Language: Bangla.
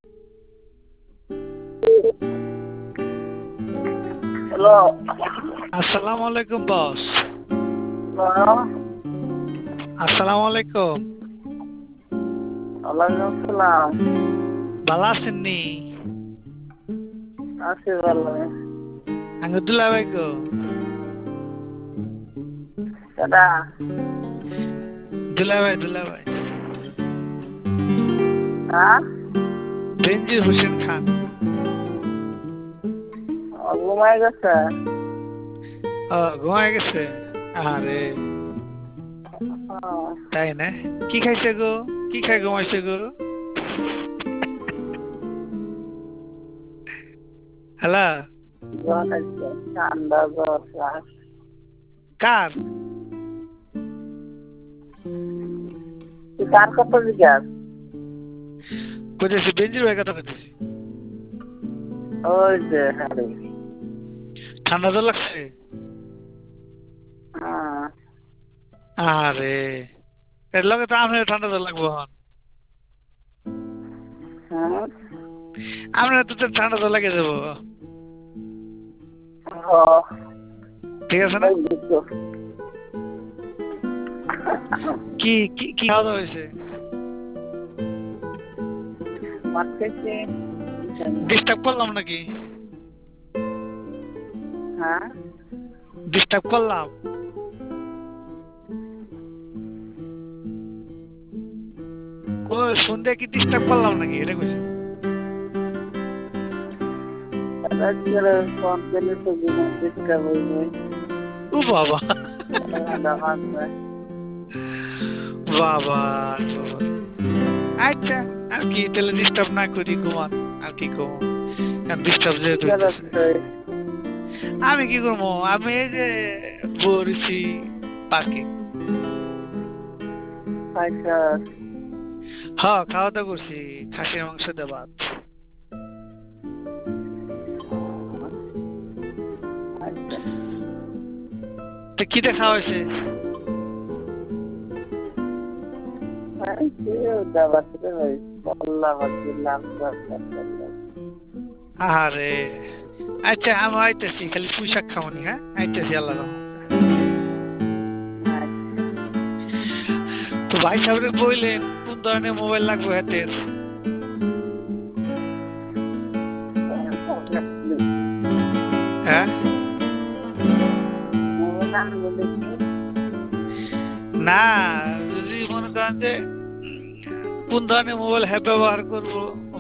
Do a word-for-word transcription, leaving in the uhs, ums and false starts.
হ্যালো। আসসালামু আলাইকুম বস। হ্যালো। আসসালামু আলাইকুম। ওয়ালাইকুম আসসালাম। ভালো আছেন নি? আছি ভালো। আঙ্গু দুলাভাই গো। কেডা? দুলাভাই দুলাভাই। হ্যাঁ? বেনজির হোসেন খান। ও ঘুমাই গেছে? ও ঘুমায় গেছে? আরে হ্যাঁ। তাই না? কি খাইছে গো? কি খাই ঘুমাইছে গো? হ্যালো। জ্বর আছে, ঠান্ডা জ্বর শ্বাস। কার? তুই কার কথা জিজ্ঞাস? কইতেছি বেনজির ভাই কথা কইতেছি। ওই যে আরে। ঠান্ডা জ্বর লাগছে? হ্যাঁ। আরে এর লগে তো আপনার ঠান্ডা জ্বর লাগবো হন। হ্যাঁ। আপনার তো ঠান্ডা জ্বর লাগে যাবো। ও ঠিক আছে না? ওই দিকো। কি কি কি খাওয়া দাওয়া হয়েছে? মাছ খেয়েছি। ডিস্টার্ব করলাম নাকি? হ্যাঁ? ডিস্টার্ব করলাম? ও সন্ধ্যা কি ডিস্টার্ব করলাম নাকি এটা কইছি। রাত্রে ফোন করলে তো জীবন ডিস্টার্ব হইবে। ও বাবা বাবা বাবা আচ্ছা আর কি তাহলে ডিস্টার্ব না করি ঘুমান আর কি করবো কারণ ডিস্টার্ব যেহেতু হইতেছে। আমি কি করবো আমি এই যে বলছি পার্কে। আচ্ছা। হ্যাঁ খাওয়া দাওয়া করছি খাসির মাংস দিয়ে ভাত। আচ্ছা। তো কিটা খাওয়া হয়েছে? আরে আচ্ছা আমি আইতেছি খালি পুঁই শাক খাওনি হ্যাঁ আইতেছি আল্লাহ রহমতে। তো ভাই সাহেবের বললেন কোন ধরনের মোবাইল লাগবে হাতের? হ্যাঁ না যদি মনে করেন যে কোন ধরনের মোবাইল হ্যাঁ ব্যবহার করবো